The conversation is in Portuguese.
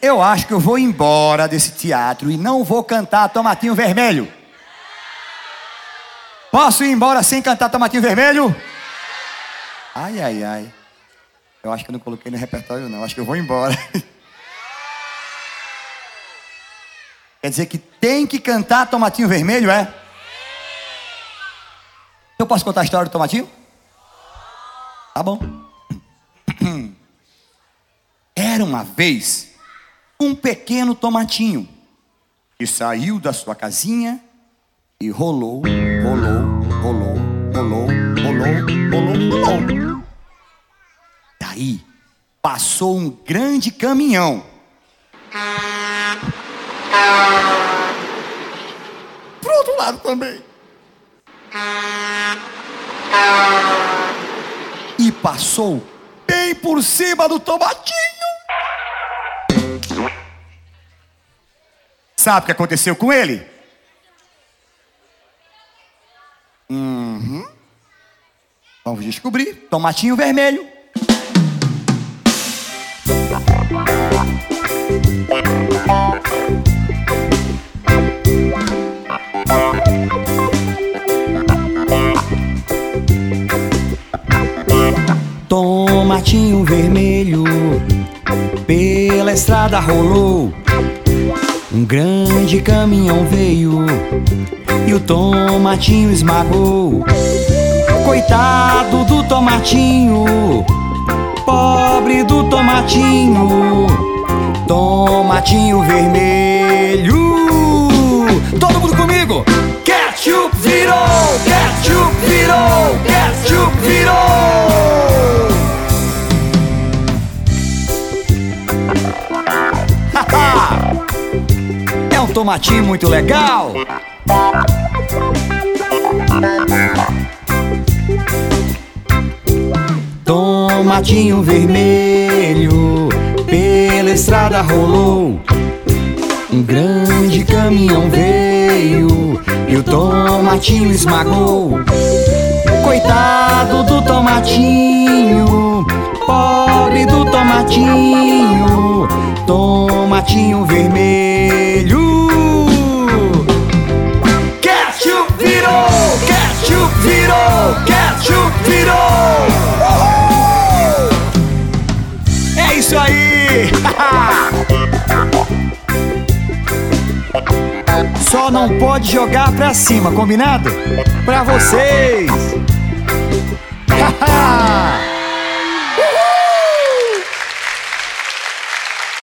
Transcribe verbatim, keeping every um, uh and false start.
Eu acho que eu vou embora desse teatro e não vou cantar Tomatinho Vermelho. Posso ir embora sem cantar Tomatinho Vermelho? Ai, ai, ai. Eu acho que eu não coloquei no repertório, não. Acho que eu vou embora. Quer dizer que tem que cantar Tomatinho Vermelho, é? Eu posso contar a história do Tomatinho? Tá bom. Era uma vez um pequeno tomatinho que saiu da sua casinha e rolou, rolou, rolou, rolou, rolou, rolou, rolou. Daí passou um grande caminhão. Pro outro lado também. E passou bem por cima do tomatinho. Sabe o que aconteceu com ele? Uhum. Vamos descobrir. Tomatinho Vermelho. Tomatinho Vermelho pela estrada rolou. Um grande caminhão veio e o tomatinho esmagou. Coitado do tomatinho, pobre do tomatinho. Tomatinho Vermelho. Todo mundo comigo! Ketchup virou, ketchup virou, ketchup virou. É um tomatinho muito legal. Tomatinho Vermelho pela estrada rolou. Um grande caminhão veio e o tomatinho esmagou. Coitado do tomatinho, pobre do tomatinho. Tomatinho Vermelho. Ketchup virou, ketchup virou, ketchup virou. É isso aí. Só não pode jogar pra cima, combinado? Pra vocês.